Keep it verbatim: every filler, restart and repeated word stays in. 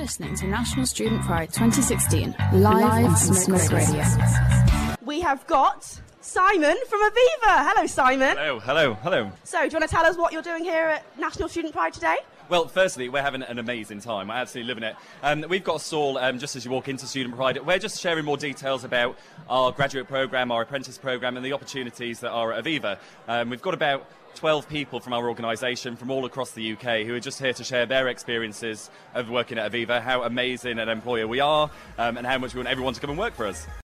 listening to National Student Pride twenty sixteen, live, live on Smoke, Smoke Radio. Radio. We have got Simon from Aviva. Hello, Simon. Hello, hello, hello. So, do you want to tell us what you're doing here at National Student Pride today? Well, firstly, we're having an amazing time. I'm absolutely loving it. Um, we've got a stall um, just as you walk into Student Pride. We're just sharing more details about our graduate programme, our apprentice programme, and the opportunities that are at Aviva. Um, we've got about twelve people from our organisation from all across the U K who are just here to share their experiences of working at Aviva, how amazing an employer we are, um, and how much we want everyone to come and work for us.